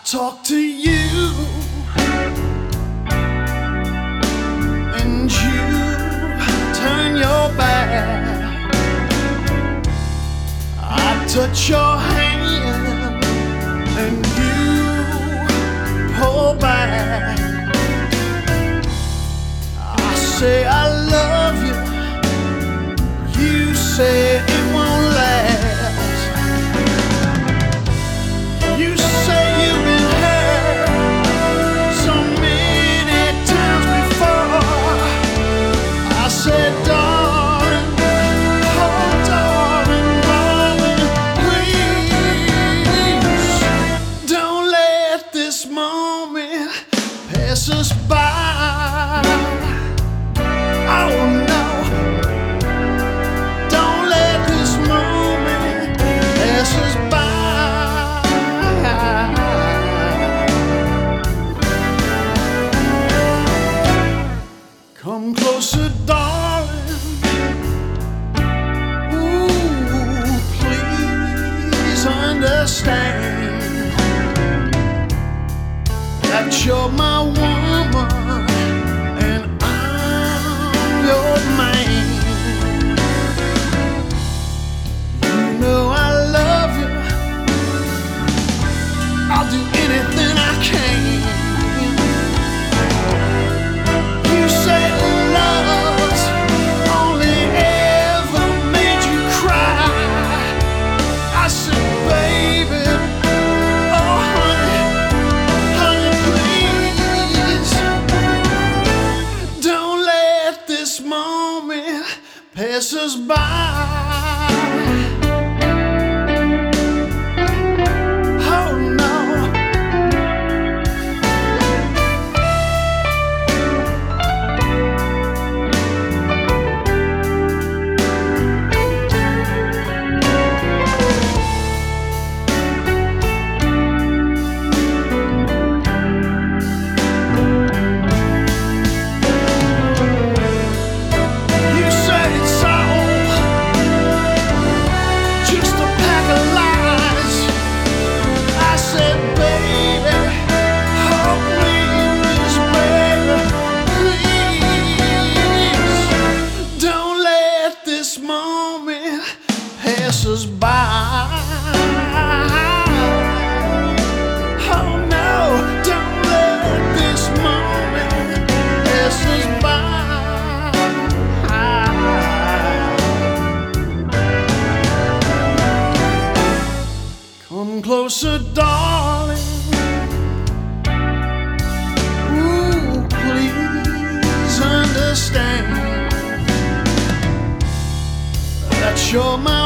talk to you, and you turn your back. I touch your hand, and you pull back. I say I love you, you say it won't last. You say you've been hurt so many times before. I said, darling, oh darling, darling, please don't let this moment pass us by. Oh no, don't let this moment pass us by. Come closer, darling. Ooh, please understand that you're my woman and I'm your man. You know I love you. I'll do anything I can. You said love's only ever made you cry. I said, baby, oh honey, honey, please don't let this moment pass us by. Oh no. You said it's all just a pack of lies. I said, baby, oh please, baby, please don't let this moment pass us by. Oh no, don't let this moment pass us by. Come closer, darling. Ooh, please understand that you're my